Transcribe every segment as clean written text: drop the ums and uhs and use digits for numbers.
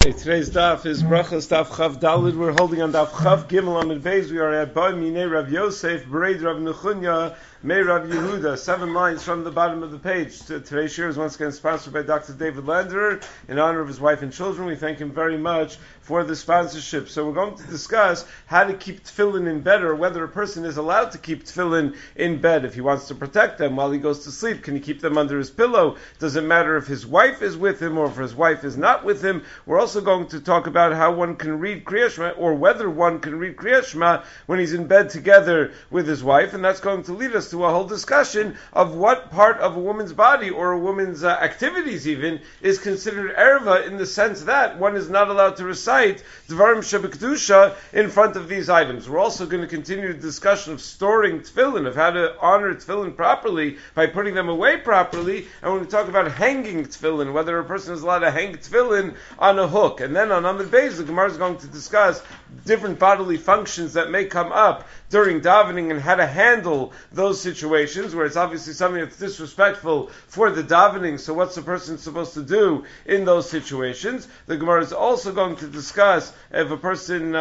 Okay, today's daf is Brachos Daf Chav Dalid. We're holding on Daf Chav Gimel Amid Beis. We are at Ba Minei Rav Yosef, Bereid Rav Nechunya, Mei Rav Yehuda. 7 lines from the bottom of the page. Today's shir is once again sponsored by Dr. David Landerer in honor of his wife and children. We thank him very much for the sponsorship. So we're going to discuss how to keep tefillin in bed, or whether a person is allowed to keep tefillin in bed. If he wants to protect them while he goes to sleep, can he keep them under his pillow? Does it matter if his wife is with him or if his wife is not with him? We're also going to talk about how one can read Kriyat Shema, or whether one can read Kriyat Shema when he's in bed together with his wife, and that's going to lead us to a whole discussion of what part of a woman's body or a woman's activities even is considered erva, in the sense that one is not allowed to recite Dvarim Shebekdusha in front of these items. We're also going to continue the discussion of storing tefillin, of how to honor tefillin properly by putting them away properly, and we're going to talk about hanging tefillin, whether a person is allowed to hang tefillin on a hook. And then on Amid Beis, the Gemara is going to discuss different bodily functions that may come up during davening and how to handle those situations where it's obviously something that's disrespectful for the davening. So what's the person supposed to do in those situations? The Gemara is also going to discuss if a person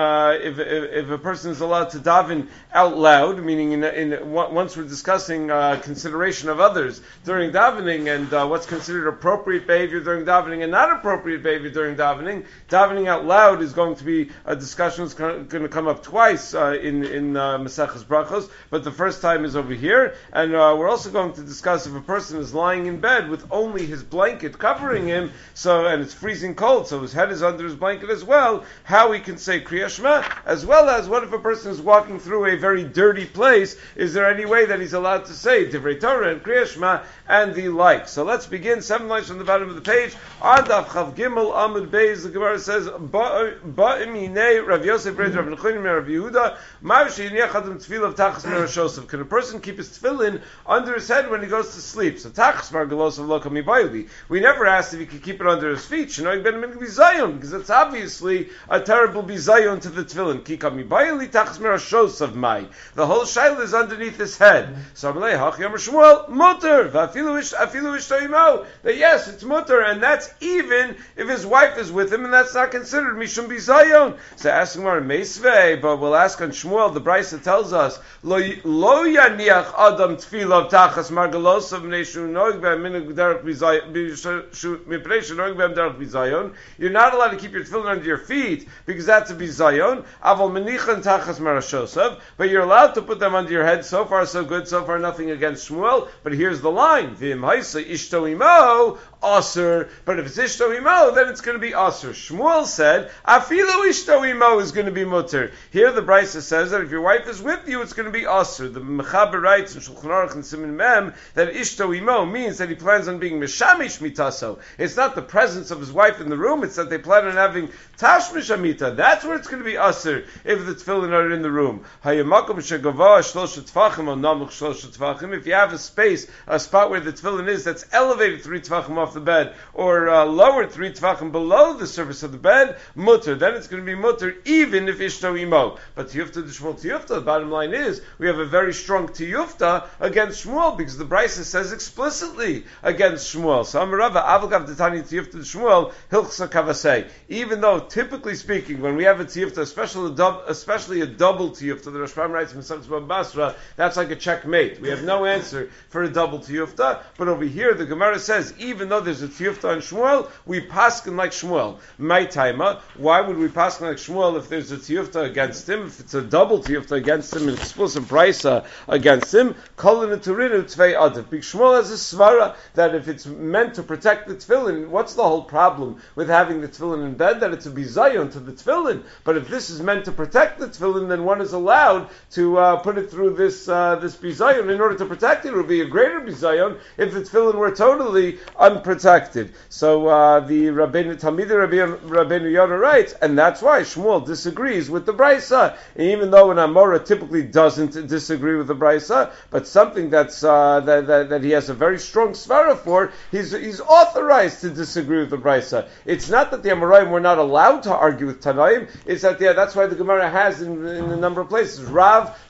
if a person is allowed to daven out loud, meaning once we're discussing consideration of others during davening and what's considered appropriate behavior during davening and not appropriate behavior during davening. Davening out loud is going to be a discussion that's going to come up twice in Maseches Brachos, but the first time is over here. And we're also going to discuss if a person is lying in bed with only his blanket covering him, and it's freezing cold, so his head is under his blanket as well, how he can say Kriyat Shema, as well as what if a person is walking through a very dirty place, is there any way that he's allowed to say Divrei Torah and Kriyat Shema and the like. So let's begin. 7 lines from the bottom of the page. On Daf Chav Gimel Amud Beis, the Gemara says, Ba'imine Rav Yosef Bereid Rav Nechunya Rav Yehuda, Ma'ashi Yechadam Tefillah Tachas Merashosov. Can a person keep his tefillin under his head when he goes to sleep? So Tachas Margalosov Lo Kami Bayli. We never asked if he could keep it under his feet. Shenoig Ben Min Bizayon, because it's obviously a terrible bizayon to the tefillin. Ki Kami Bayli Tachas Merashosov Mai. The whole shaila is underneath his head. So Amalei Hach Yom Shmuel Mutter Va'afilu Ishtoimo. That yes, it's mutter, and that's even if his wife is with him, and that's not considered mishum bizayon. So asking Mar Meisvei, but we'll ask on Shmuel. The Brisa tells us lo yaniach adam tefillah tachas margalosav neishu noig be'minug derech bizayon. You're not allowed to keep your tefillin under your feet because that's a bizayon. Aval menichan tachas marashosav, but you're allowed to put them under your head. So far, so good. So far, nothing against Shmuel. But here's the line: V'im haisa ishto imo aser. But if it's ishto imo, then it's going to be aser. Shmuel said afilu ishto imo is going to be mutter. Here the Brisa says that if your wife is with you, it's going to be aser. The Mechaber writes in Shulchan Aruch and Siman Mem that ishto imo means that he plans on being mishamish mitaso. It's not the presence of his wife in the room; it's that they plan on having tashmish amita. That's where it's going to be aser if the tefillin are in the room. Hayamakom shegava shloshet tefachim or namuch shloshet tefachim. If you have a space, a spot where the tefillin is that's elevated 3 tefachim off the bed, or lowered 3 tefachim below the surface of the bed, mutter. Then it's going to be mutter even if ishto imo. But tiyufta d'shmuel tiyufta. The bottom line is we have a very strong tiyufta against Shmuel because the Brisa says explicitly against Shmuel. So Amarava avagav detani tiyufta d'shmuel hilchsa kavasei. Even though typically speaking, when we have a tiyufta, especially a double tiyufta, the Rashbam writes in Masechus Basra, that's like a checkmate. We have no answer for a double tiyufta. But over here, the Gemara says even though there's a tiyufta on Shmuel, we paskin like Shmuel. My taima. Why would we paskin like Shmuel if there's a tiyufta against him? If it's a double tiyufta against him, an explicit brisa against him, kolin turinu tvei adav. Big Shmuel has a svara that if it's meant to protect the tefillin, what's the whole problem with having the tefillin in bed? That it's a bizayon to the tefillin. But if this is meant to protect the tefillin, then one is allowed to put it through this bizayon in order to protect it. It would be a greater bizayon if the tefillin were totally unprotected. So the Rabbeinu Yonah writes, and that's why Shmuel disagrees with the brisa, even though an Amora typically doesn't disagree with the brisa, but something that's that he has a very strong svara for, he's authorized to disagree with the brisa. It's not that the Amoraim were not allowed to argue with Tanaim, it's that that's why the Gemara has in a number of places Rav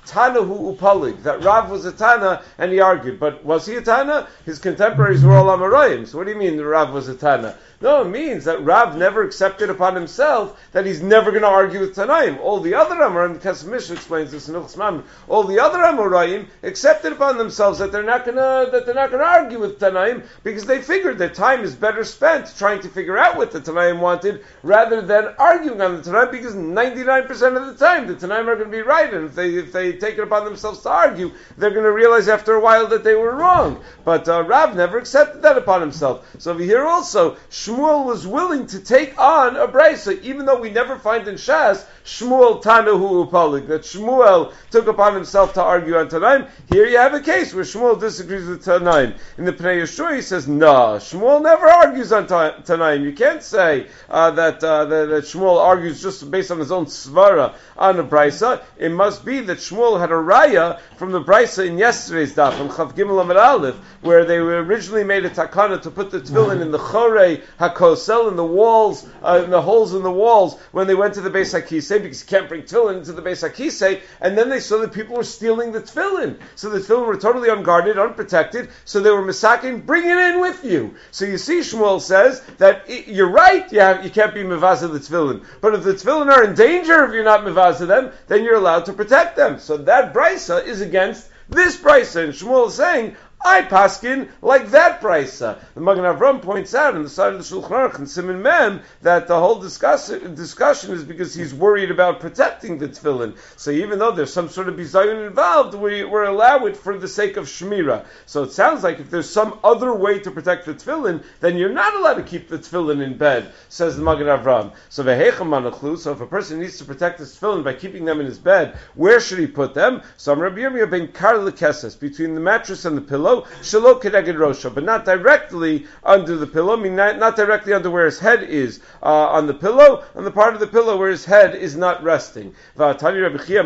Tanahu Upalig, that Rav was a Tana and he argued. But was he a Tana? His contemporaries were all Amoraim. So what do you mean Rav was a Tana? No, it means that Rav never accepted upon himself that he's never going to argue with Tanaim. All the other Amoraim, the Kesef Mishnah explains this in Hilchos Mamre, all the other Amoraim accepted upon themselves that they're not going to argue with Tanaim because they figured that time is better spent trying to figure out what the Tanaim wanted rather than arguing on the Tanaim, because 99% of the time the Tanaim are going to be right, and if they take it upon themselves to argue, they're going to realize after a while that they were wrong. But Rav never accepted that upon himself. So over here also, Shmuel was willing to take on a brisa, even though we never find in Shas Shmuel Tanahu Upalig, that Shmuel took upon himself to argue on Tanaim. Here you have a case where Shmuel disagrees with Tanaim. In the Pnei Yeshua he says, no, Shmuel never argues on Tanaim. You can't say that Shmuel argues just based on his own svara on a brisa. It must be that Shmuel had a raya from the brisa in yesterday's daf, on Chav Gimel Amud Aleph, where they originally made a takana to put the tefillin in the chorei hakosel, in the walls, in the holes in the walls, when they went to the Beis HaKisei, because you can't bring tefillin into the Beis HaKisei, and then they saw that people were stealing the tefillin. So the tefillin were totally unguarded, unprotected, so they were misaking, bring it in with you. So you see, Shmuel says that you're right, you can't be mevazah the tefillin. But if the tefillin are in danger, if you're not mevazah them, then you're allowed to protect them. So that brisa is against this brisa, and Shmuel is saying, I paskin like that brisa. The Magen Avram points out on the side of the Shulchan Aruch in Siman Mem that the whole discussion is because he's worried about protecting the tefillin. So even though there's some sort of bizayon involved, we're allowed it for the sake of shmira. So it sounds like if there's some other way to protect the tefillin, then you're not allowed to keep the tefillin in bed, says the Magen Avram. So if a person needs to protect his tefillin by keeping them in his bed, where should he put them? So Rabbi Yirmiyah ben Kar lekeses, between the mattress and the pillow, Shelo Kedeged Rosho, but not directly under the pillow, meaning not directly under where his head is on the pillow, on the part of the pillow where his head is not resting. But didn't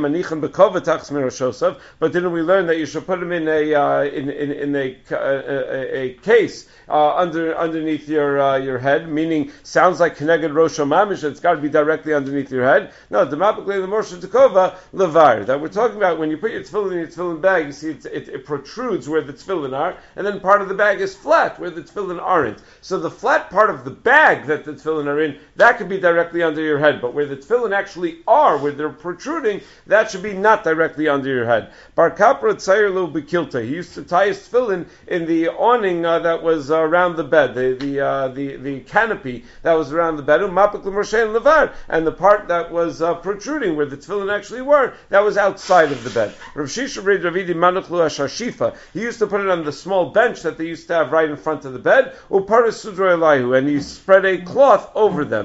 we learn that you should put him in a case underneath your head, meaning sounds like Keneged Rosho Mamish, it's got to be directly underneath your head. No, Demapikle the Moshe Tekova Levar, that we're talking about when you put your tefillin in your tefillin bag, you see it protrudes where the tefillin are, and then part of the bag is flat where the tefillin aren't. So the flat part of the bag that the tefillin are in, that could be directly under your head, but where the tefillin actually are, where they're protruding, that should be not directly under your head. Bar Kapra Tzayer Lo Bekilta, he used to tie his tefillin in the awning that was around the bed, the canopy that was around the bed, and the part that was protruding where the tefillin actually were, that was outside of the bed. Rav Shisha Red Ravidi Manachlu Ashashifa, he used to put it on the small bench that they used to have right in front of the bed, and he spread a cloth over them.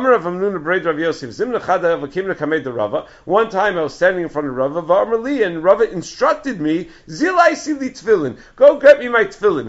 One time I was standing in front of Rava, and Rava instructed me, go grab me my tefillin.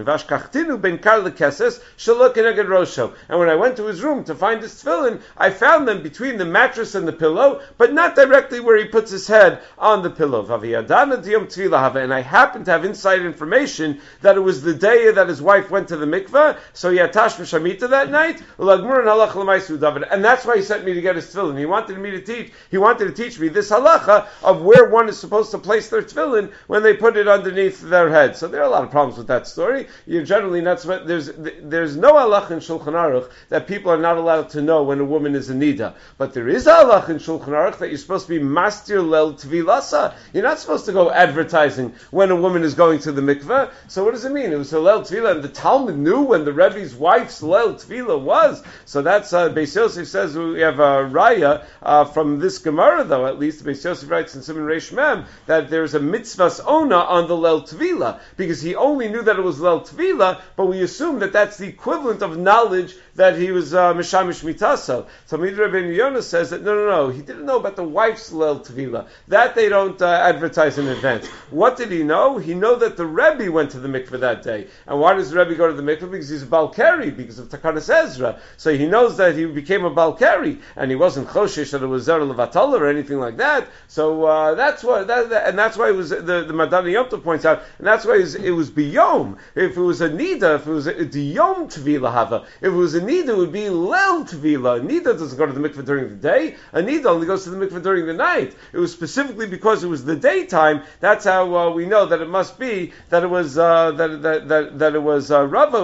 And when I went to his room to find his tefillin, I found them between the mattress and the pillow, but not directly where he puts his head on the pillow. And I happened to have inside information that it was the day that his wife went to the mikveh, so he had tashmish hamita that night, and that's why he sent me to get his tefillin. He wanted to teach me this halacha of where one is supposed to place their tefillin when they put it underneath their head. So there are a lot of problems with that story. You're generally not there's no halacha in Shulchan Aruch that people are not allowed to know when a woman is a nida, but there is a halacha in Shulchan Aruch that you're supposed to be mastir lel tvilasa. You're not supposed to go advertising when a woman is going to the mikveh. So what does it mean? It was a Leil Tefillah, and the Talmud knew when the Rebbe's wife's Leil Tefillah was. So that's, Beis Yosef says we have a raya from this Gemara, though, at least Beis Yosef writes in Siman Reish Mem, that there's a mitzvahs ona on the Leil Tefillah, because he only knew that it was Leil Tefillah, but we assume that that's the equivalent of knowledge that he was Mishamish Mitasa. So Midrash Ben Yonah says that no, he didn't know about the wife's Leil Tefillah. That they don't advertise in advance. What did he know? He knew that the Rebbe, went to the mikveh that day. And why does the Rebbe go to the mikveh? Because he's a Balkari, because of Takanas Ezra. So he knows that he became a Balkari, and he wasn't Choshesh that it was Zer Levatal or anything like that. So that's why it was the Madani Yom Tov points out, and that's why it was biyom. If it was a nida, if it was a diyom tvila hava, if it was a nida, it would be lel tvila. A nida doesn't go to the mikveh during the day. A nida only goes to the mikveh during the night. It was specifically because it was the daytime. That's how we know that it must be that it was that it was Rava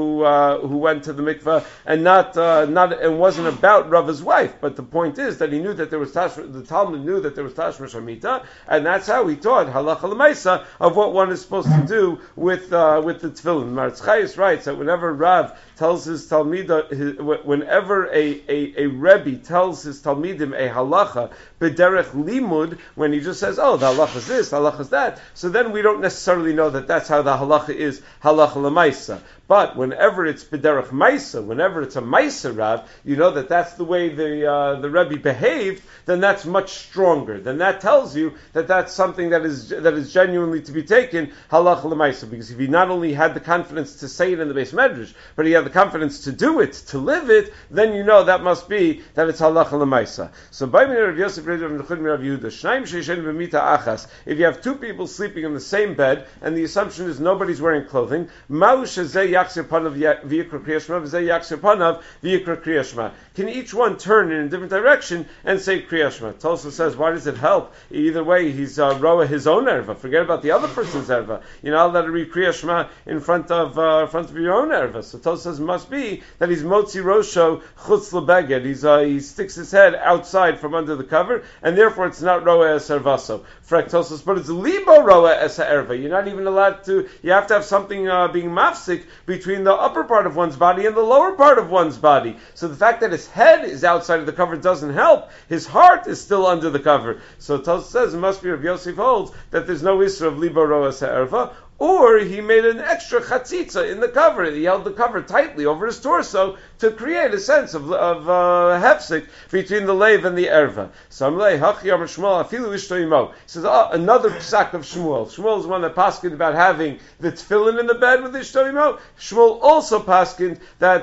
who went to the mikveh and not and wasn't about Rava's wife. But the point is that he knew that there was the Talmud knew that there was tashmish amita, and that's how he taught halacha l'maisa of what one is supposed to do with the tefillin. Maratz Chayes writes that whenever Rav tells his talmidah, whenever a Rebbe tells his talmidim a halacha b'derech limud, when he just says, oh, the halacha is this, the halacha is that, so then we don't necessarily know that that's how the halacha is halacha l'maisa. But whenever it's b'derech maisa, whenever it's a maisa Rav, you know that that's the way the Rebbe behaved, then that's much stronger. Then that tells you that that's something that is genuinely to be taken halacha l'maisa. Because if he not only had the confidence to say it in the Beis Medrash, but he had the confidence to do it, to live it, then you know that must be that it's halacha l'maisa. So by Rav Yosef Rav Nechud Rav Yehuda, Shnaim sheishen b'mita achas. If you have two people sleeping in the same bed, and the assumption is nobody's wearing clothing, ma'u shezeh yaksir panav v'yikra kriyashma, v'zeh yaksir panav v'yikra kriyashma. Can each one turn in a different direction and say kriyashma? Tosa says, why does it help? Either way, he's roa his own erva. Forget about the other person's erva. You're not allowed to read kriyashma in front of your own erva. So Tosa says, must be that he's motzi rosho chutz lebeged. He sticks his head outside from under the cover, and therefore it's not roa es ervaso. Frek Tosa, but it's libo roa es erva. You're not even allowed to. You have to have something being mafsik between the upper part of one's body and the lower part of one's body. So the fact that his head is outside of the cover doesn't help. His heart is still under the cover. So Tosa says it must be Rav Yosef holds that there's no isra of libo roa es erva. Or he made an extra chatzitza in the cover. He held the cover tightly over his torso to create a sense of hefsek between the leiv and the erva. Samlei hachiyam Shmuel afilu ishto imo. He says, another psak of Shmuel. Shmuel is one that paskined about having the tefillin in the bed with ishto imo. Shmuel also paskined that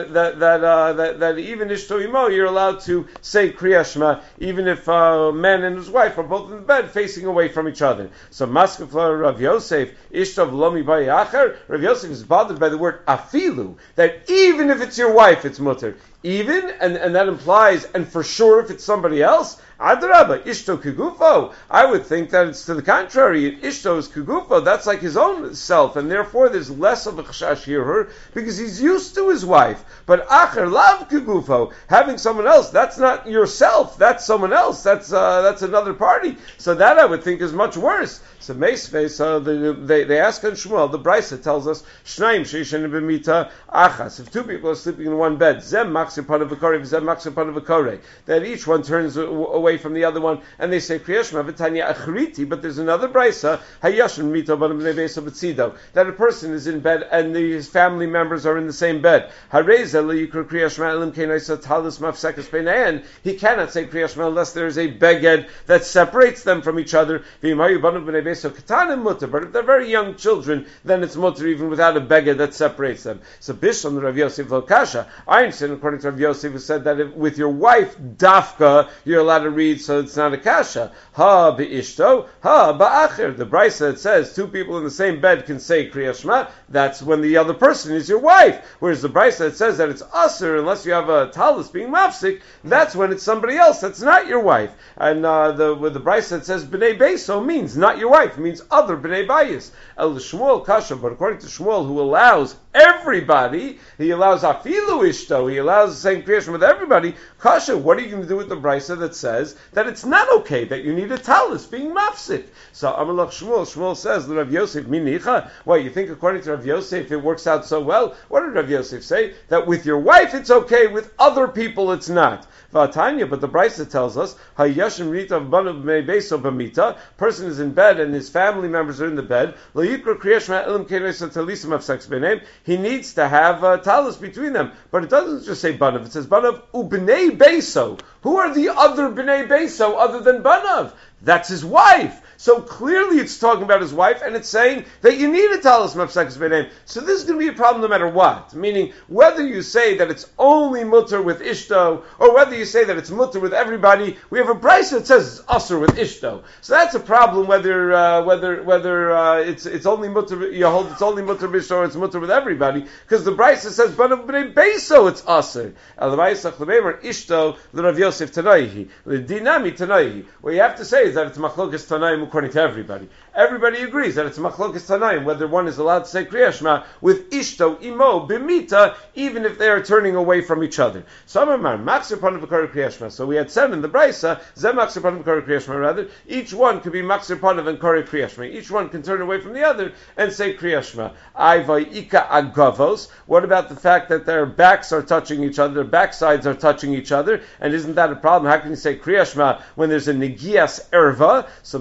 even ishto imo you're allowed to say Kriya Shema even if a man and his wife are both in the bed facing away from each other. So Maskefla Rav Yosef Ishtav Lomi Bayacher, Rav Yosef is bothered by the word afilu, that even if it's your wife, it's mutter. Even, and that implies, and for sure if it's somebody else, Adraba, Ishto Kugufo. I would think that it's to the contrary. Ishto is Kugufo, that's like his own self, and therefore there's less of a chashash here, because he's used to his wife. But Acher, Lav Kugufo, having someone else, that's not yourself, that's someone else, that's another party. So that I would think is much worse. So Meisvei, they ask on Shmuel, the Brisa tells us, Shnaim sheishen b'mita achas. If two people are sleeping in one bed, Zem maksir panav v'korei, Zem maksir panav v'korei, that each one turns away from the other one, and they say Kriya Shema v'tanya achriti. But there's another Brisa, Hayashon mito b'nei beso b'tzido, that a person is in bed and his family members are in the same bed. Hareza liyikra Kriya Shema elim keinoisa talus mafsekas b'neihen. He cannot say Kriya Shema unless there is a beged that separates them from each other. V'yimayu b'nei beso katanim mutter. But if they're very young children, then it's mutter even without a beged that separates them. So Bishlam Rav Yosef lo kasha. Einstein, according to Rav Yosef, who said that if, with your wife dafka you're allowed to read, so it's not a kasha. Ha be'ishto, ha ba'acher. The Brisa that says two people in the same bed can say Kriya Shema, that's when the other person is your wife. Whereas the Brisa that says that it's usher unless you have a talus being mafsik, that's when it's somebody else that's not your wife. And the Brisa that says b'nei beso means not your wife, means other b'nei bayis. El Shmuel kasha, but according to Shmuel, who allows everybody, he allows afilu ishto, he allows the same Kriya Shema with everybody. Kasha, what are you going to do with the Brisa that says that it's not okay, that you need a talus being mafsik? So Amalach Shmuel says, Rav Yosef minicha. Well, you think according to Rav Yosef it works out so well? What did Rav Yosef say? That with your wife it's okay, with other people it's not. Vatanya, but the Brisa tells us, Hayashim rita b'nav b'nei beso b'mita. Person is in bed and his family members are in the bed. Lo yikra Kriya Shema elim keinoisa talisim mafseks b'neim. He needs to have a talus between them. But it doesn't just say banav, it says banav ubnei beso. Who are the other bnei beso other than banav? That's his wife. So clearly it's talking about his wife, and it's saying that you need a talis mafsekes b'neim. So this is going to be a problem no matter what. Meaning, whether you say that it's only mutter with ishto, or whether you say that it's mutter with everybody, we have a brisa that says it's usher with ishto. So that's a problem. Whether it's only mutter, you hold it's only mutter b'ishto, or it's mutter with everybody, because the brisa says b'nav b'nei beiso it's usher. El b'aisach l'beimer ishto l'Rav Yosef tanaihi l'dinami tanaihi. What you have to say is that it's machlokas tanaim according to everybody. Everybody agrees that it's machlokas tanaim whether one is allowed to say Kriya Shema with ishto imo b'mita, even if they are turning away from each other. So we had said in the brisa, rather, each one could be Maksir Panav and Kori Kriya Shema. Each one can turn away from the other and say Kriya Shema. What about the fact that their backs are touching each other, their backsides are touching each other, and isn't that a problem? How can you say Kriya Shema when there's a Negias Erva? So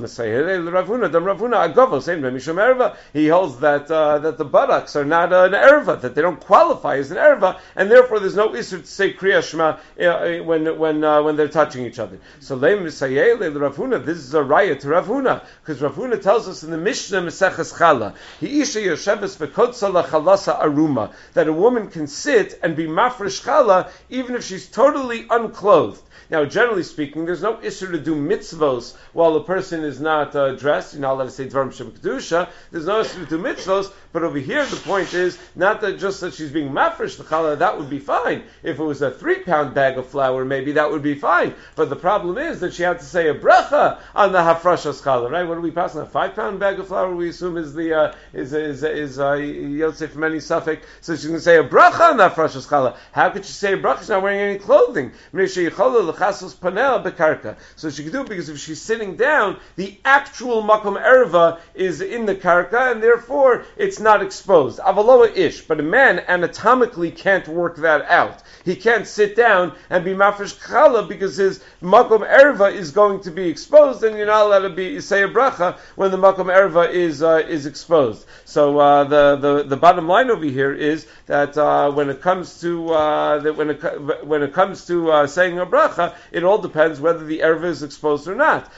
he holds that that the buttocks are not an Erva, that they don't qualify as an Erva, and therefore there's no issue to say Kriya Shema when they're touching each other. So this is a raya to Rav Huna, because Rav Huna tells us in the Mishnah Meseches Chala, aruma, that a woman can sit and be mafresh chala even if she's totally unclothed. Now, generally speaking, there's no issue to do mitzvos while a person is not dressed. You're not allowed to say dvarim shem kedusha. There's no issue to do mitzvos. But over here, the point is not that just that she's being mafresh the challah. That would be fine. If it was a 3-pound bag of flour, maybe that would be fine. But the problem is that she had to say a bracha on the hafrashas challah, right? What do we pass on? A 5-pound bag of flour? We assume is the Yosef from any suffix. So she's going to say a bracha on the hafrashas challah. How could she say a bracha? She's not wearing any clothing. So she can do it because if she's sitting down, the actual makom erva is in the karka, and therefore it's not exposed. Avaloa ish, but a man anatomically can't work that out. He can't sit down and be mafresh chala because his makom erva is going to be exposed, and you're not allowed to say a bracha when the makom erva is exposed. So the bottom line over here is that when it comes to saying a bracha, it all depends whether the erva is exposed or not.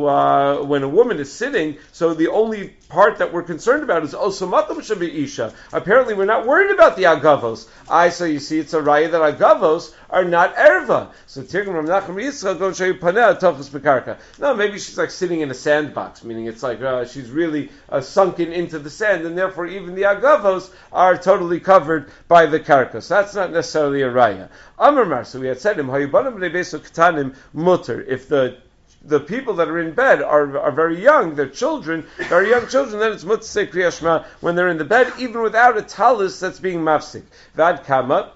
So when a woman is sitting, so the only part that we're concerned about is also makom shabi isha. Apparently, we're not worried about the agavos. So you see, it's a raya that agavos are not erva. So Tirgum Rav Nachum Yisrael go and show you paneh tochus bekarka. No, maybe she's like sitting in a sandbox, meaning it's like she's really sunken into the sand, and therefore even the agavos are totally covered by the karka. So that's not necessarily a raya. Amar, so we had said him hayubanim b'nei beso ketanim mutter. If the people that are in bed are very young, they're children, very young children, then it's mutter to say Kriya Shema when they're in the bed, even without a talis that's being mafsik. Vad kama.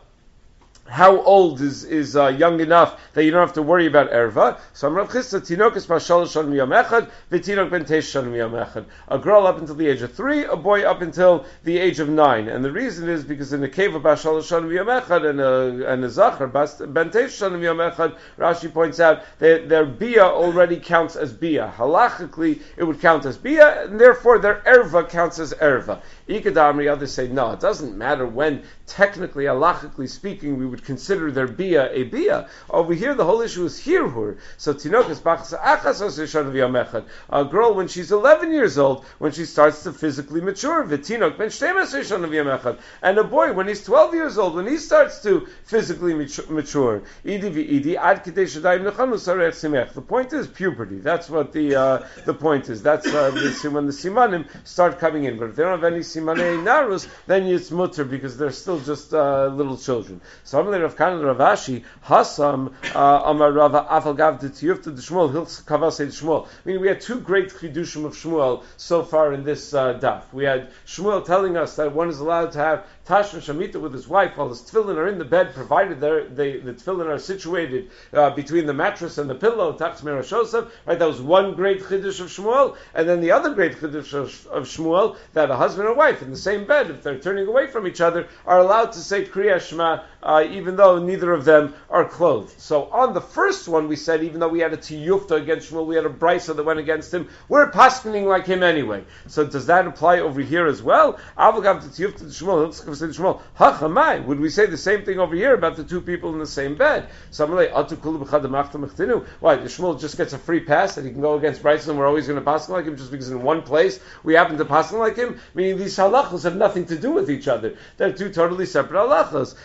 How old is young enough that you don't have to worry about erva? So Rav Chisda, tinok is bashal shon miyam echad, v'tinok ben teish shon miyam echad. A girl up until the age of 3, a boy up until the age of 9. And the reason is because in the cave of bashal shon miyam echad and a zachar ben teish shon miyam echad, Rashi points out that their bia already counts as bia. Halachically, it would count as bia, and therefore their erva counts as erva. Ikadamri, others say no, it doesn't matter when technically, halachically speaking, we would consider their bia a bia. Over here, the whole issue is hirhur. So tinokas bachas achas osishon v'yamechad. A girl, when she's 11 years old, when she starts to physically mature, v'tinok ben shtemes osishon v'yamechad. And a boy, when he's 12 years old, when he starts to physically mature, idi v'idi ad kidei shadayim nechanu sarech simech. The point is puberty. That's what the point is. That's when the simanim start coming in. But if they don't have any simanei narus, then it's mutter because they're still just little children. So I'm Rav Kana Ravashi Hasam Amar Rava Afal Gav de Tiyufta de Shmuel Hilchs Kavasei de Shmuel. I mean, we had 2 great chidushim of Shmuel so far in this daf. We had Shmuel telling us that one is allowed to have Tashma Shamita with his wife while his tefillin are in the bed, provided the tefillin are situated between the mattress and the pillow. Tachs Merashosav. Right, that was one great chidush of Shmuel, and then the other great chidush of Shmuel that a husband and wife in the same bed, if they're turning away from each other, are allowed to say Kriya Shema even though neither of them are clothed. So on the first one, we said even though we had a tiyufta against Shmuel, we had a brisa that went against him. We're paskening like him anyway. So does that apply over here as well? Avagav tiyufta Shmuel we say to Shmuel, Hachamai, would we say the same thing over here about the two people in the same bed? Why, the Shmuel just gets a free pass that he can go against Bryson and we're always going to pass like him just because in one place we happen to pass like him? Meaning these halachos have nothing to do with each other. They're two totally separate halachos.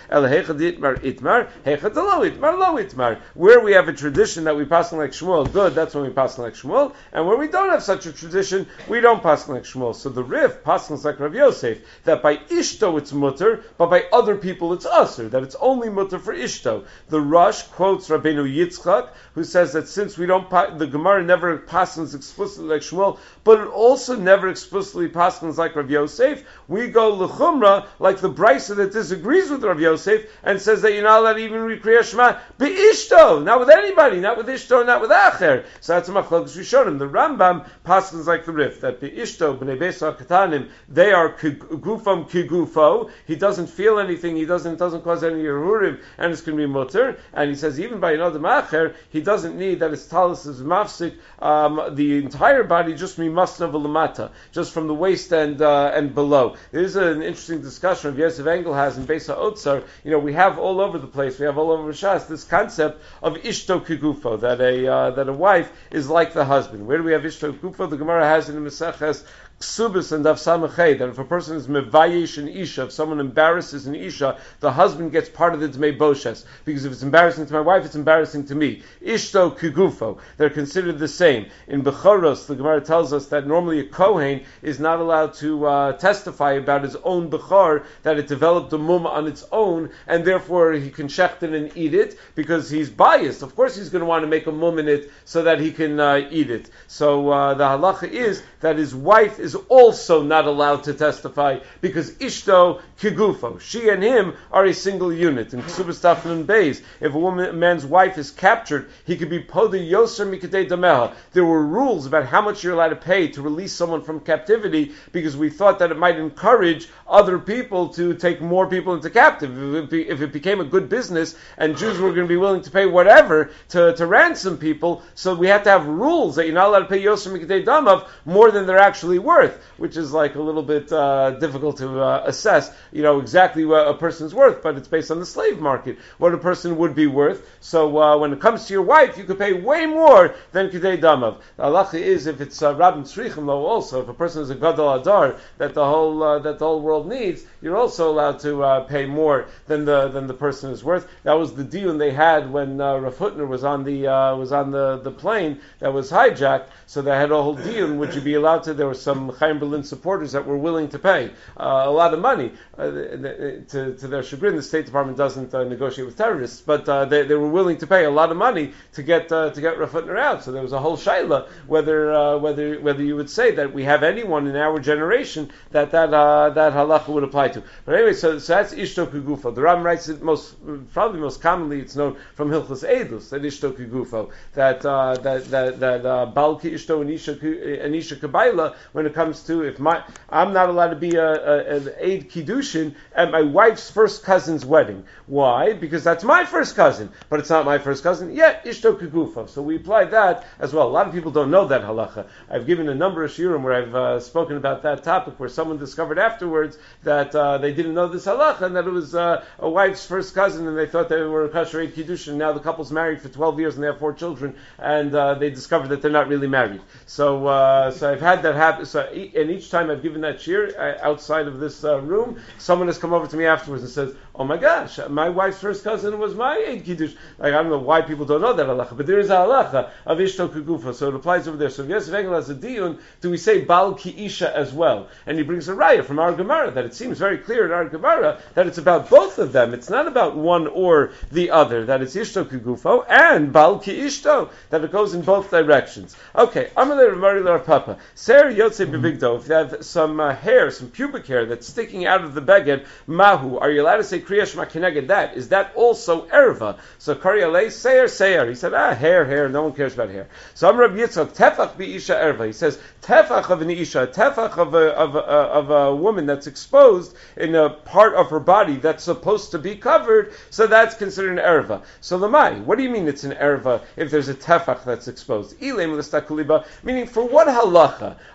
Where we have a tradition that we pass like Shmuel, good, that's when we pass like Shmuel. And where we don't have such a tradition, we don't pass like Shmuel. So the Rif passes like Rav Yosef, that by Ishto it's mutter, but by other people it's asur, that it's only mutter for Ishto. The Rush quotes Rabbeinu Yitzchak, who says that since we don't, the Gemara never passes explicitly like Shmuel, but it also never explicitly passes like Rav Yosef, we go l'chumra, like the Brisa that disagrees with Rav Yosef, and says that you're not allowed to even read Kriya Shema, Ishto, not with anybody, not with Ishto, not with Acher. So that's a machlokes we showed him. The Rambam passes like the Rif, that Ishto, B'nei Beis HaKatanim, they are gufam kigufo. He doesn't feel anything, he doesn't cause any yerurim, and it's going to be mutter. And he says even by another macher, he doesn't need that his talus is mafsik, the entire body just mimasna v'lamata, just from the waist and below. There's an interesting discussion Rav Yosef Engel has in Beis HaOtzar. We have all over the place, we have all over Shas, this concept of ishto kigufo, that a wife is like the husband. Where do we have ishto kigufo? The Gemara has it in Maseches Ksubis and Daf Samachay, that if a person is mevayish an isha, if someone embarrasses an isha, the husband gets part of the dmei boshes, because if it's embarrassing to my wife, it's embarrassing to me. Ishto kigufo, they're considered the same. In Bechoros, the Gemara tells us that normally a Kohen is not allowed to testify about his own Bechor, that it developed a mum on its own, and therefore he can shecht it and eat it, because he's biased. Of course he's going to want to make a mum in it so that he can eat it. So the halacha is that his wife is also not allowed to testify, because Ishto Kigufo, she and him are a single unit. In Ksubas Tafnun Beis, if a man's wife is captured, he could be Poda Yoser Mikadei Dameha. There were rules about how much you're allowed to pay to release someone from captivity, because we thought that it might encourage other people to take more people into captive. If it became a good business and Jews were going to be willing to pay whatever to ransom people, so we had to have rules that you're not allowed to pay Yoser Mikadei Damav more than they're actually worth, which is like a little bit difficult to assess, exactly what a person's worth, but it's based on the slave market, what a person would be worth. So when it comes to your wife, you could pay way more than Kidei Damav. The halacha is, if it's Rabban Tzrichim Lo also, if a person is a Gadol Adar that the whole world needs, you're also allowed to pay more than the person is worth. That was the deal they had when Rav Hutner was on the plane that was hijacked. So they had a whole deal. Would you be allowed to? There were some Chaim Berlin supporters that were willing to pay a lot of money. To their chagrin, the State Department doesn't negotiate with terrorists, but they were willing to pay a lot of money to get Rav Hutner out. So there was a whole shaila whether you would say that we have anyone in our generation that halacha would apply to. But anyway, so that's Ishto Kigufo. The Ram writes it most commonly. It's known from Hilchos Eidus that Ishto Kigufo, that Balki Ishto and Isha Kabaila, when it comes to I'm not allowed to be an aid kiddushin at my wife's first cousin's wedding. Why? Because that's my first cousin, but it's not my first cousin. Yet Ishto Kigufo. So we apply that as well. A lot of people don't know that halacha. I've given a number of shiurim where I've spoken about that topic, where someone discovered afterwards that they didn't know this halacha, and that it was a wife's first cousin, and they thought they were a kosher eid kiddushin. Now the couple's married for 12 years and they have 4 children, and they discovered that they're not really married. So I've had that happen. So, and each time I've given that shiur outside of this room, someone has come over to me afterwards and says, "Oh my gosh, my wife's first cousin was my eid kiddush." Like, I don't know why people don't know that halacha, but there is a halacha of Ishto Kigufa, so it applies over there. So if Yosef Engel has a diyun, do we say Bal Ki Isha as well? And he brings a raya from our Gemara that it seems very clear in our Gemara that it's about both of them. It's not about one or the other. That it's Ishto Kigufo and Bal Ki Ishto, that it goes in both directions. Okay, Amalei Ramari Lar Papa. Ser Yotze Bebigdo. If you have some hair, some pubic hair that's sticking out of the beged, Mahu, are you allowed to say Kriya Shema Keneged that? Is that also erva? So Kari Alei Seir. He said, hair. No one cares about hair. So Amar Rabbi Yitzchak Tefach Bi Isha erva. He says Tefach of an Isha, Tefach of a woman that's exposed in a part of her body that's supposed to be covered. So that's considered an erva. So Lamai, what do you mean it's an erva if there's a Tefach that's exposed? Meaning for what halacha are we talking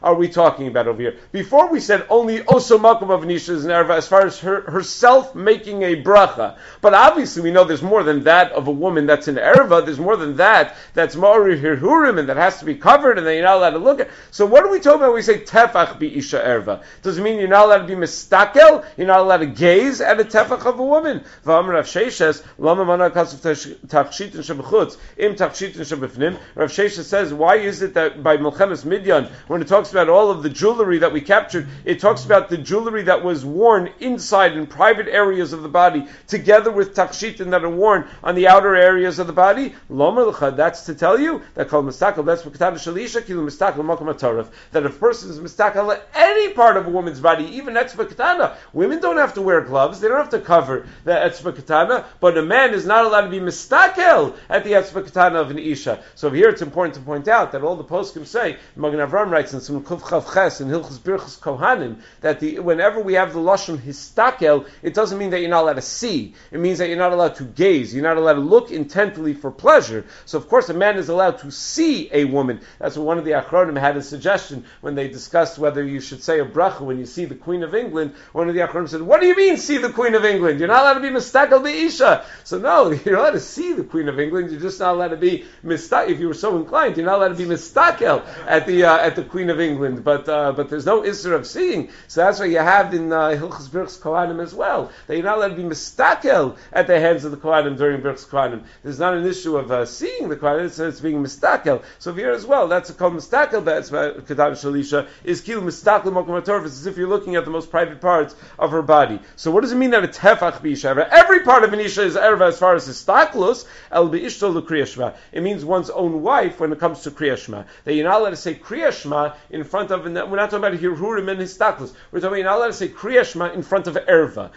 talking about over here? Before we said only oso makom of an isha is an erva as far as herself making a bracha. But obviously we know there's more than that of a woman that's an erva. There's more than that that's ma'ori hirhurim and that has to be covered and that you're not allowed to look at. So what are we talking about when we say tefach bi isha erva? Does it mean you're not allowed to be mistakel? You're not allowed to gaze at a tefach of a woman? V'amar Rav Sheishes lama mana kasuf tachshitin shebechutz im tachshitin shebefnim. Rav Sheishes says, why is it that by Milchemes Midyan, when it talks about all of the jewelry that we captured, it talks about the jewelry that was worn inside in private areas of the body, together with tachshitin that are worn on the outer areas of the body? Lomer l'cha, that's to tell you that kol mistakel that's b'katan shalisha kilu mistakel makom hatoref, that if a person is mistakel at any part of a woman's body, even etzba katana, women don't have to wear gloves, they don't have to cover the etzba katana, but a man is not allowed to be mistakel at the etzba katana of an isha. So here it's important to point out that all the poskim say, Magen Avram writes in some Kuf Chav Ches and Hilchos Birchos Kohanim, that whenever we have the lashon histakel, it doesn't mean that you're not allowed to see. It means that you're not allowed to gaze. You're not allowed to look intently for pleasure. So of course a man is allowed to see a woman. That's what one of the Achronim had a suggestion when they discussed whether you should say a bracha when you see the Queen of England. One of the Achronim said, what do you mean see the Queen of England? You're not allowed to be mistakel the Isha. So no, you're allowed to see the Queen of England. You're just not allowed to be mistakel. If you were so inclined, you're not allowed to be mistakel at the Queen of England. But there's no issur of seeing. So that's why you have in Hilchos Birchos Kohanim as well, that you're not allowed to be mistakel at the hands of the Kohanim during Birchos Kohanim. There's not an issue of seeing the Kohanim, it's being mistakel. So here as well, that's called mistakel, that's Katan Shalisha, is kil mistakel mokum hatorf. It's as if you're looking at the most private parts of her body. So what does it mean that it's tefach b'isha? Every part of an isha is erva as far as histaklus, el b'ishto l'kriyah shema. It means one's own wife when it comes to kriyah shema. That you're not allowed to say kriyah shema in front of, we're not talking about hirhurim and histaklus. We're talking about you're not allowed to say kriyah shema in front of erva.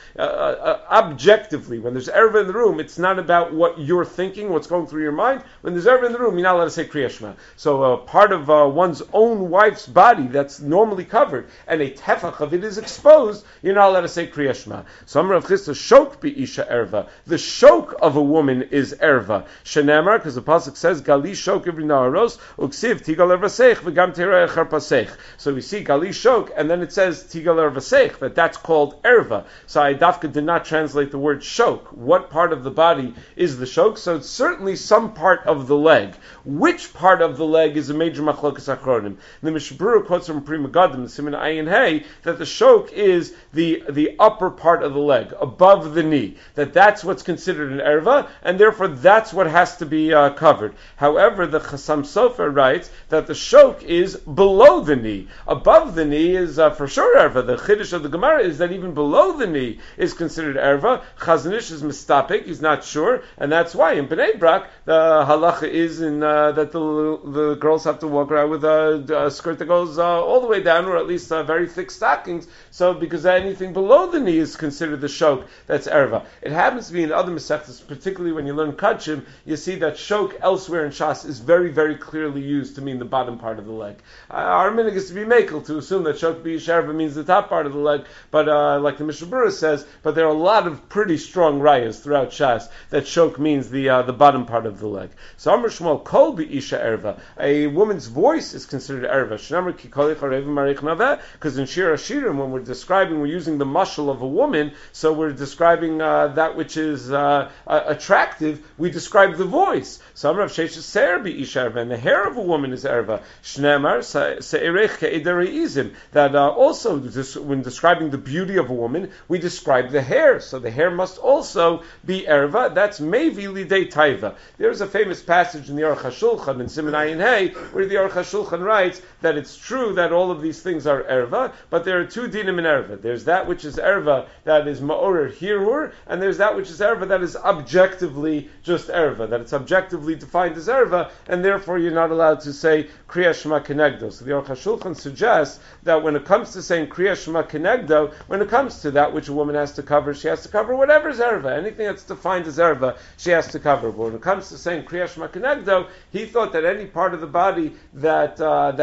Objectively, when there's erva in the room, it's not about what you're thinking, what's going through your mind. When there's erva in the room, you're not allowed to say kriyah shema. So part of one's own wife's body that's normally covered, and a tefach of it is exposed, you're not allowed to say kriyah shema. So Amar Rav Chisda shok bi isha erva. The shok of a woman is erva. Shenemar, because the pasuk says gali shok ivri na'aros uksiv tigal ervaseich v'gam teireh charpaseich. So we see gali shok, and then it says tigal ervaseich, that's called erva. So I dafka did not translate the word shok. What part of the body is the shok? So it's certainly some part of the leg. Which part of the leg is a major machlokas achronim? The Mishbura quotes from Pri Megadim, the Siman Ayin Hey, that the shok is the upper part of the leg, above the knee. That's what's considered an erva, and therefore that's what has to be covered. However, the Chassam Sofer writes that the shok is below the knee. Above the knee is for sure erva. The Chiddush of the Gemara is that even below the knee is considered erva. Chazon Ish is mistapik, he's not sure, and that's why in Bnei Brak the halacha is that the girls have to walk around with a skirt that goes all the way down, or at least very thick stockings. So because anything below the knee is considered the shok, that's erva. It happens to be in other mesechtas, particularly when you learn kachim, you see that shok elsewhere in Shas is very, very clearly used to mean the bottom part of the leg. Our minhag is to be makel, to assume that shok b'ish erva means the top part of the leg, but like the Mishabura says, but there are a lot of pretty strong rayas throughout Shas that shok means the bottom part of the leg. So Amr Shmuel kol b'isha erva, a woman's voice is considered erva. Because in Shir Hashirim, when we're using the mashal of a woman, so we're describing that which is attractive, we describe the voice. So Amr Rav Sheshes se'er b'isha erva, and the hair of a woman is erva. Shneimar se'erech ke'edereizim, that also when describing the beauty of a woman, we describe the hair. So the hair must also be erva. That's mevi lidei taiva. There's a famous passage in the Aruch HaShulchan in Siman Ayin Hey, where the Aruch HaShulchan writes that it's true that all of these things are erva, but there are two dinim in erva. There's that which is erva that is ma'orer hirhur, and there's that which is erva that is objectively just erva, that it's objectively defined as erva, and therefore you're not allowed to say kriya shema kenegdo. So the Aruch HaShulchan suggests that when it comes to saying kriya shema kenegdo, when it comes to that which a woman has to cover, she has to cover whatever is erva. Anything that's defined as erva, she has to cover. But when it comes to saying kriya shema kenegdo, he thought that any part of the body that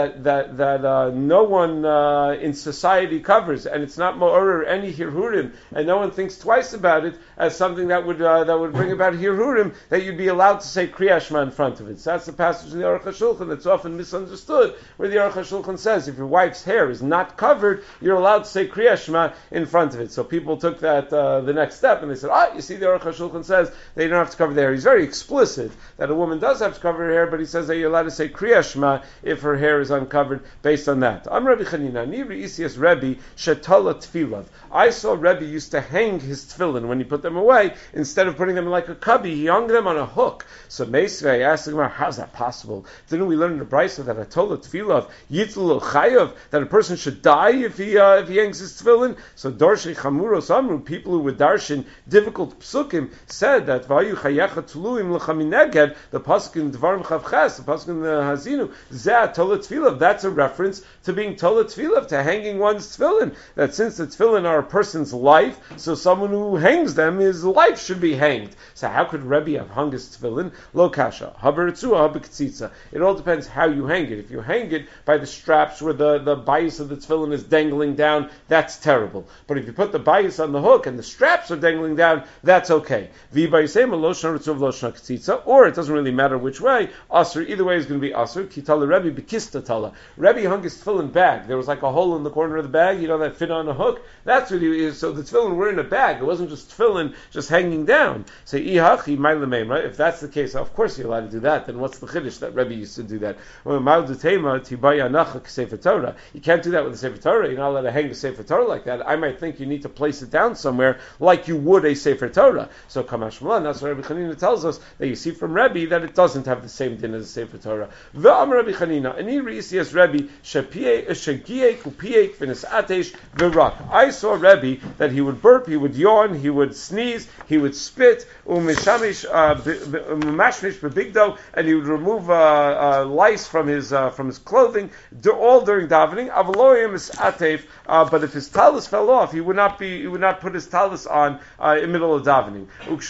no one in society covers, and it's not ma'orer any hirhurim, and no one thinks twice about it as something that would bring about hirhurim, that you'd be allowed to say kriya shema in front of it. So that's the passage in the Aruch HaShulchan that's often misunderstood, where the Aruch HaShulchan says says if your wife's hair is not covered, you're allowed to say Kriya Shema in front of it. So people took that the next step, and they said, you see, the Aruch HaShulchan says they don't have to cover their hair. He's very explicit that a woman does have to cover her hair, but he says that you're allowed to say Kriya Shema if her hair is uncovered based on that. I'm Rabbi Chanina, Nivri Isias Rebbe, Shetala Tfilav. I saw Rebbe used to hang his tefillin when he put them away. Instead of putting them like a cubby, he hung them on a hook. So Meisvei asked him, how's that possible? Didn't we learn in the Brisa that Atola Tfilav, Yitzul Chayav, that a person should die if he hangs his tefillin? So Darshi Chamuros Amru, people who would darshan difficult psukim, said that Vayu Chayecha Tuluim L'chamineged, the pasuk in Dvarim Chavches, the pasuk in the Hazinu, Zeh Atola Tfilav, that's a reference to being Tola Tfilav, to hanging one's tefillin. That since the tefillin are a person's life, so someone who hangs them, his life should be hanged. So how could Rebbe have hung his tefillin? Lo kasha. Haberetzua, habeketzitza. It all depends how you hang it. If you hang it by the straps where the bias of the tefillin is dangling down, that's terrible. But if you put the bias on the hook and the straps are dangling down, that's okay. Or it doesn't really matter which way. Asr, either way is going to be asr. Kitala Rebbe bekistatala. Rebbe hung his tefillin bag. There was like a hole in the corner of the bag, that fit on a hook. That's what he is. So the tefillin were in a bag. It wasn't just tefillin just hanging down. Say ihachi mailemeim, right? If that's the case, of course you're allowed to do that. Then what's the chiddush that Rebbe used to do that? You can't do that with the Sefer Torah. You're not allowed to hang the Sefer Torah like that. I might think you need to place it down somewhere like you would a Sefer Torah. So Kamash Malan, that's what Rabbi Chanina tells us, that you see from Rebbe that it doesn't have the same din as a Sefer Torah. V'am Rabbi Chanina, ani reisias Rebbe shegiek upiek v'nesatesh v'rak. I saw Rebbe that he would burp, he would yawn, he would sneeze, he would spit, umashmish bebigdo, and he would remove lice from his clothing, all during davening. Avaloyim is atef, but if his talus fell off, he would not put his talus on in the middle of davening.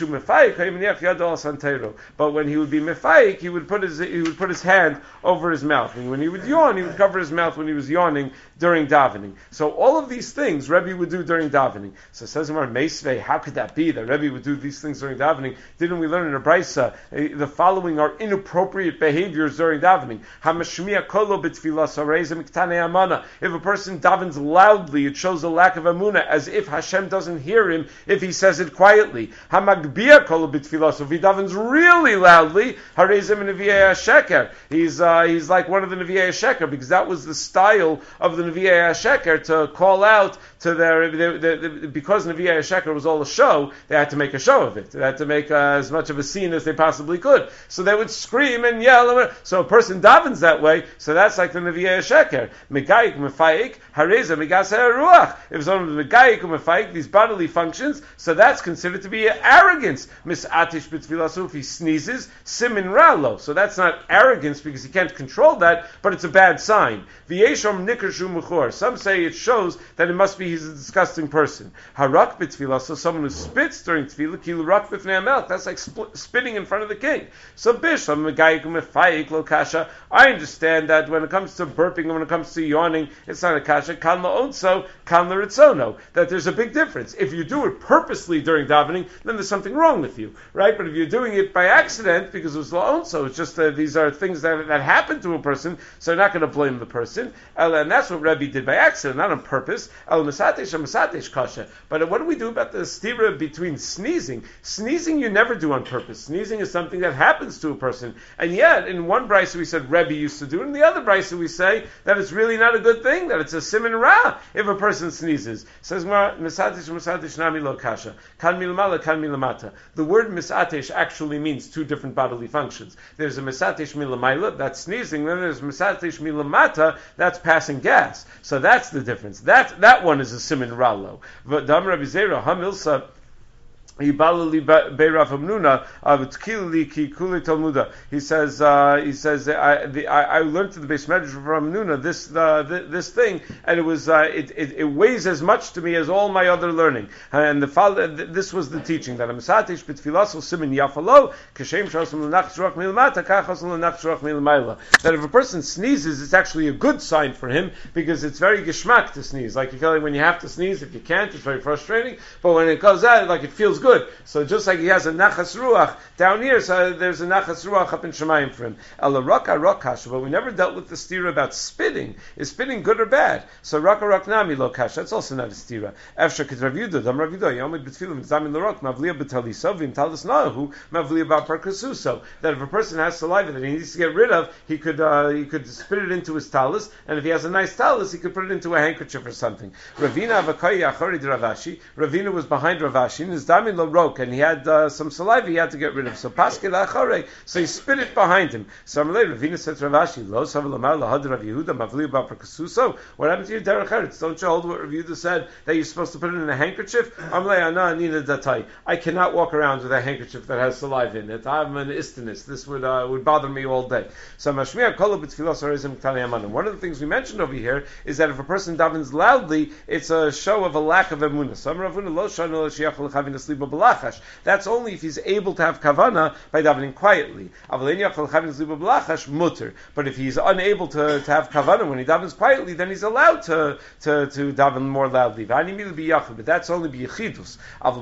But when he would be mefaik, he would put his hand over his mouth, and when he would yawn, he would cover his mouth when he was yawning during davening. So all of these things Rebbe would do during davening. So says Amar Meisvei, how could that be that Rebbe would do these things during davening? Didn't we learn in a Brisa the following are inappropriate behaviors during davening? Hamashmiya kolo b'tfilas hareizem miktane amana. If a person davens loudly, it shows a lack of amuna, as if Hashem doesn't hear him if he says it quietly. Hamagbiya kolo b'tfilas. If he davens really loudly, hareizem nevi'ei hasheker. He's like one of the nevi'ei hasheker, because that was the style of the nevi'ei hasheker to call out to because Nevi'ei HaSheker was all a show, they had to make a show of it. They had to make as much of a scene as they possibly could. So they would scream and yell. So a person davens that way, so that's like the Nevi'ei HaSheker. Megayik, Mefaik, Hareza, Megasa Ruach. If someone is Megayik or Mefaik, these bodily functions, so that's considered to be arrogance. Mis'atish b'tfilasu, if he sneezes, Simin Ralo. So that's not arrogance because he can't control that, but it's a bad sign. V'yeshom Nikrshu Muchor. Some say it shows that it must be he's a disgusting person. Harak b'tfilah, so someone who spits during tefillah, kilu rak b'fnei hamelech, that's like spitting in front of the king. So bishlam megayik umefayik lo kasha. I understand that when it comes to burping and when it comes to yawning, it's not a kasha. Kan la'onso, kan la'ritzono. That there's a big difference. If you do it purposely during davening, then there's something wrong with you, right? But if you're doing it by accident because it was la'onso, it's just these are things that happen to a person, so you're not going to blame the person. And that's what Rebbe did by accident, not on purpose. But what do we do about the stira between sneezing? Sneezing you never do on purpose. Sneezing is something that happens to a person. And yet, in one brisa we said Rebbe used to do it, in the other brisa we say that it's really not a good thing, that it's a simin ra if a person sneezes. Says misatesh nami lo kasha. Kan milamala, kan milamata. The word misatesh actually means two different bodily functions. There's a misatesh milamayla, that's sneezing, then there's misatesh milamata, that's passing gas. So that's the difference. That one is a simin ralo. V'dam Rabbi Zera hamilsa. He says, I learned to the Beis Medrash from Hamnuna this thing, and it weighs as much to me as all my other learning. And this was the teaching that that if a person sneezes, it's actually a good sign for him because it's very geschmack to sneeze. Like when you have to sneeze, if you can't, it's very frustrating. But when it goes out, like it feels good good. So just like he has a nachas ruach down here, so there's a nachas ruach up in Shemayim for him. Ela raka kasha, but we never dealt with the stira about spitting. Is spitting good or bad? So raka nami lo kasha. That's also not a stira. Efsha kid Rav Yehuda, dam Rav Yehuda, yomid b'tfilim zamin l'rok mavliya b'taliso v'imtalis nahu mavliya b'parkasuso. That if a person has saliva that he needs to get rid of, he could spit it into his talis, and if he has a nice talis, he could put it into a handkerchief or something. Ravina avakaya achari de Ravashi. Ravina was behind Ravashi, and his damin lo rok, and he had some saliva he had to get rid of. So paske la'achare, so he spit it behind him. So Ravina said to Ravashi, lo sav lamar lahad Rav Yehuda mavliya b'parkasuso. What happened to your derech eretz? Don't you hold what Rav Yehuda said that you're supposed to put it in a handkerchief? I cannot walk around with a handkerchief that has saliva in it. I'm an istinist. This would bother me all day. So mashmiya kol b'tfilos harizim ktani amanim. One of the things we mentioned over here is that if a person davens loudly, it's a show of a lack of emunah. That's only if he's able to have kavana by davening quietly. But if he's unable to have kavana when he davens quietly, then he's allowed to daven more loudly. But that's only b'yechidus.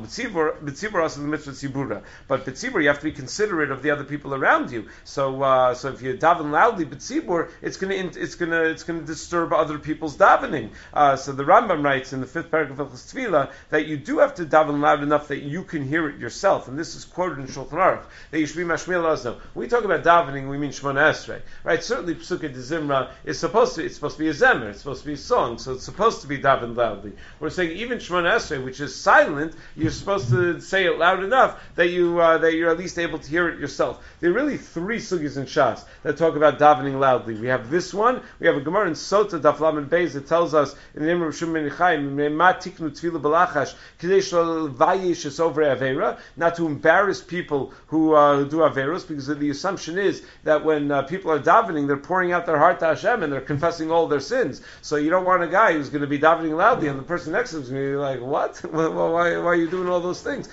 But b'tzibur, you have to be considerate of the other people around you. So if you daven loudly b'tzibur, it's going to disturb other people's davening. So the Rambam writes in the 5th paragraph of Hilchos Tefillah that you do have to daven loud enough that you can hear it yourself, and this is quoted in Shulchan Aruch that you should be mashmiel ozno. When we talk about davening, we mean Shemona Esrei, right? Certainly Psukkah de Zimra is supposed to be a zemer, it's supposed to be a song, so it's supposed to be davened loudly. We're saying even Shemona Esrei, which is silent, you're supposed to say it loud enough that you're at least able to hear it yourself. There are really 3 sugis in Shas that talk about davening loudly. We have this one. We have a Gemara in Sota Daf Lamed Beis that tells us in the name of Rishon Ben Chaim, "Ma tiknu tefila b'lachash k'dei shelo vayish es over avera," not to embarrass people who do averos, because the assumption is that when people are davening, they're pouring out their heart to Hashem and they're confessing all their sins. So you don't want a guy who's going to be davening loudly and the person next to him is going to be like, "What? Why are you doing all those things?"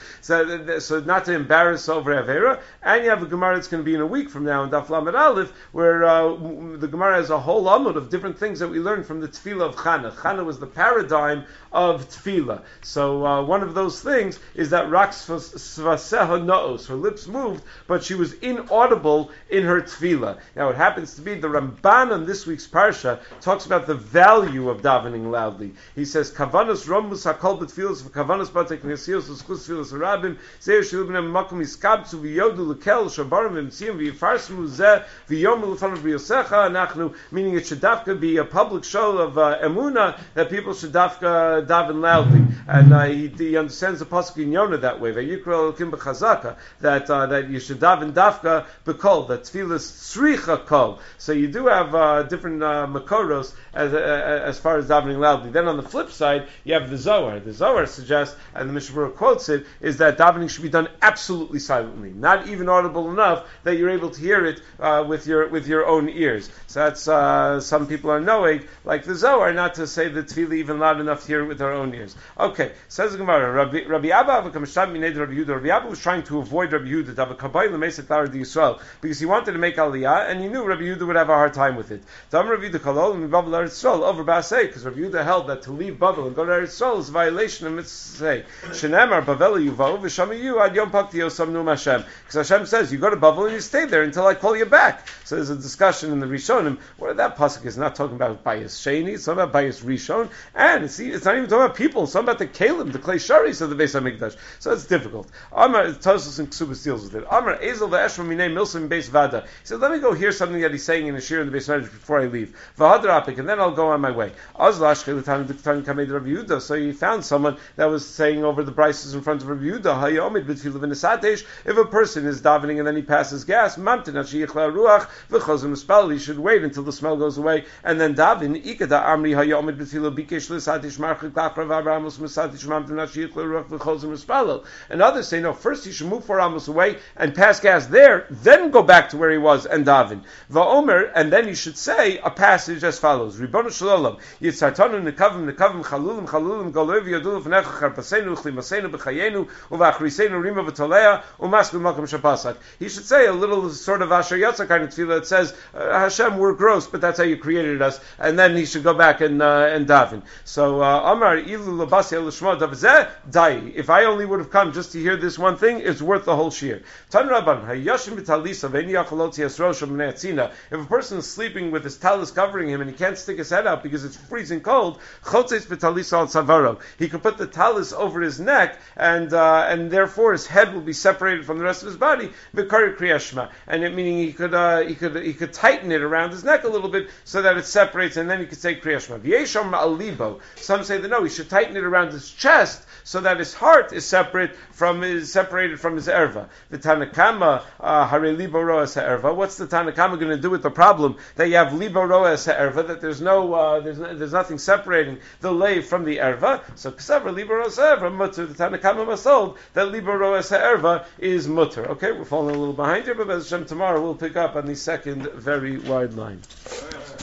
So not to embarrass over avera. And you have a Gemara that's going to be in a week from now in Daf Lamed Aleph, where the Gemara has a whole amud of different things that we learned from the Tefillah of Chana. Chana was the paradigm of Tefillah. So one of those things is that Rak Svaseha Noos, her lips moved, but she was inaudible in her Tefillah. Now it happens to be the Ramban on this week's Parsha talks about the value of davening loudly. He says, Kavanos Romus HaKol B'Tfilos V'Kavanos Batek Nesios V'Schus Tfilos Harabim Zeir Shilubnem Makom Iskabtzu V'Yodu L'Kel Shabarim V'Mtziim V'Yifarsmu Zeh V'Yom L'Fanav B'Yosecha Anachnu, meaning it should dafka be a public show of emuna that people should dafka daven loudly, and he understands the pasuk in Yonah that way. Vayikra Elokim b'chazaka, that you should daven dafka b'kol, that tefillas tzricha kol. So you do have different makoros as far as davening loudly. Then on the flip side, you have the Zohar. The Zohar suggests, and the Mishnah Berurah quotes it, is that davening should be done absolutely silently, not even audible enough that you're able to hear it with your own ears. So that's some people are knowing, like the Zohar, not to say the tefillah even loud enough to hear it with our own ears. Okay, says the Gemara, Rabbi Abba was trying to avoid Rabbi Yehuda because he wanted to make Aliyah, and he knew Rabbi Yehuda would have a hard time with it. Because Rabbi Yehuda held that to leave Bavel and go to Eretz Yisrael is a violation of Mitzvah. Because Hashem says, you go to Bavel and you stay there until I call you back. So there's a discussion in the Rishonim where that pasuk is not talking about Bayis Sheni, it's talking about Bayis Rishon, and it's not even talking about people, it's talking about the Kalim, the Klei Sharis of the Beis HaMikdash. So it's difficult. Amar, Tosos and Ksubas deals with it. Amar, Ezel ve'eshma minei milsim Beis Vada. He said, let me go hear something that he's saying in a shir in the Beis HaMikdash before I leave. V'hadrapik, and then I'll go on my way. So he found someone that was saying over the brises in front of Rabbi Yehuda, if a person is davening and then he passes gas, he should wait until the smell goes away and then daven. And others say no, first he should move 4 amos away and pass gas there, then go back to where he was and daven. And then you should say a passage as follows: Ribono shel olam, yitzartanu nekavim chalulim galoy v'yodulu v'necha charpasenu chlimasenu b'chayenu uvachrisenu rima v'tolea umasku makam shapasak. He should say a little sort of Asher Yatzar kind of tefillah that says, Hashem, we're gross, but that's how you created us, and then he should go back and daven. So Amar ilu labasi el shmo davzeh dai. If I only only would have come just to hear this one thing, it's worth the whole shir. Tan Rabban, Hayashim b'talisa ve'eni yachol otzi yasrosh b'nei atzina. If a person is sleeping with his talis covering him and he can't stick his head out because it's freezing cold, chotzeis b'talisa al tzavaro. He could put the talis over his neck, and therefore his head will be separated from the rest of his body. V'kari kriyashma, and it meaning he could tighten it around his neck a little bit so that it separates, and then he could say kriyashma. V'yesham alibo. Some say that no, he should tighten it around his chest so that his heart is separated from his erva. The Tanakama hare libo roas ha'erva. What's the Tanakama going to do with the problem that you have libo roas ha'erva, that there's nothing separating the lay from the erva? So k'saver libo roas ha'erva mutter. The Tanakama must hold that libo roas ha'erva is mutter. Okay, we're falling a little behind here, but Bez Hashem tomorrow we'll pick up on the second very wide line.